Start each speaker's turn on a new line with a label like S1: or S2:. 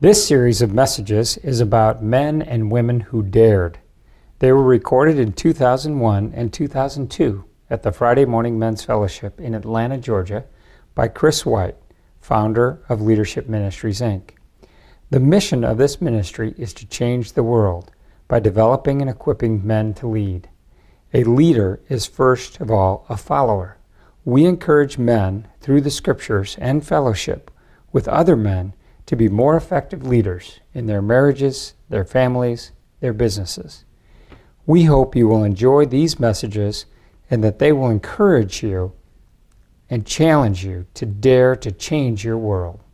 S1: This series of messages is about men and women who dared. They were recorded in 2001 and 2002 at the Friday Morning Men's Fellowship in Atlanta, Georgia, by Chris White, founder of Leadership Ministries, Inc. The mission of this ministry is to change the world by developing and equipping men to lead. A leader is first of all a follower. We encourage men through the scriptures and fellowship with other men to be more effective leaders in their marriages, their families, their businesses. We hope you will enjoy these messages and that they will encourage you and challenge you to dare to change your world.